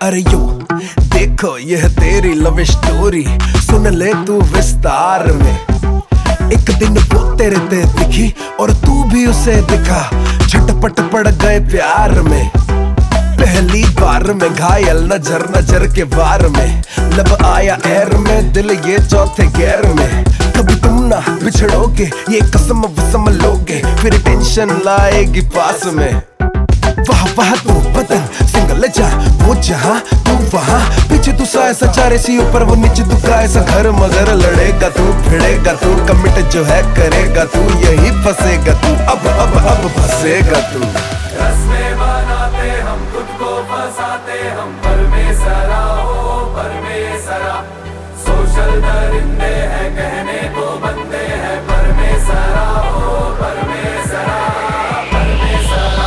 अरे यो देखो यह तेरी लव स्टोरी, सुन ले तू विस्तार में। एक दिन वो तेरे ते दिखी और तू भी उसे दिखा, झटपट पड़ गए प्यार में। पहली बार में घायल नजर नजर के वार में, लब आया एर में, दिल ये चौथे गैर में। कभी तुम ना बिछड़ोगे, ये कसम वसम लोगे, फिर टेंशन लाएगी पास में। वाह वाह तू बदन सिंगल जा वो जहां तू वहां, पीछे तू सा ऐसा चारे सी ऊपर वो नीचे तू का ऐसा घर, मगर लड़ेगा तू भिड़ेगा तू, कमिट जो है करेगा तू, यही फंसेगा तू अब फंसेगा तू। रस्में बनाते हम खुद को फंसाते हम, परमेसरा हो परमेसरा। सोशल दरिंदे हैं कहने को बंदे हैं, परमेसरा हो परमेसरा परमेसरा।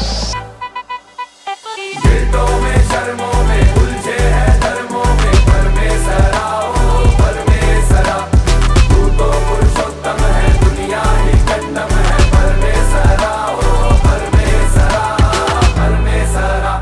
गिल्टों में शर्मों में उलझे हैं धर्मों में, परमेसरा हो परमेसरा। तू तो पुरुषोत्तम है दुनिया ही कंडम है, परमेसरा हो परमेसरा परमेसरा।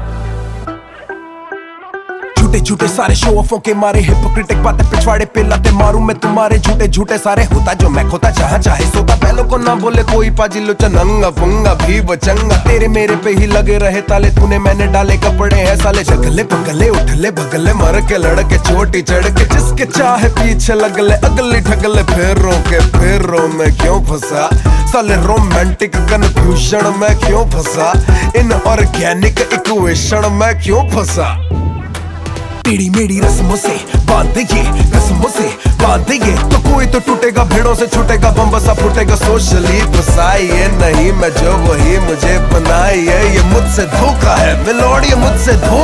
झूठे झूठे सारे शो ऑफों के मारे, हिपोक्रेटिक बातें पिछवाड़े पे लाते मारूं मैं तुम्हारे, झूठे झूठे सारे होता जो मैं खोता, जहां चाहे सोता। पहलों को ना बोले कोई पाजी लोचा, नंगा पुंगा भी बचंगा, तेरे मेरे पे ही लगे रहे ताले, तूने मैंने डाले कपड़े हैं साले। जगले पगले उठले भगले मर के लड़के चोटी चढ़ के, जिसके चाहे पीछे लगले अगले ठगले, फेरों में क्यों फंसा साले, रोमांटिक कन्फ्यूजन में क्यों फंसा, इन ऑर्गेनिक इक्वेशन में क्यों फंसा। टेढ़ी मेढ़ी रस्मों से बांध ये रस्मों से बांध ये, तो कोई तो टूटेगा भेड़ों से छूटेगा, बम बसा फूटेगा। सोशली फसाई है नहीं मैं जो वही मुझे बनाई है, ये मुझसे धोखा है मिलोड़, ये मुझसे धोखा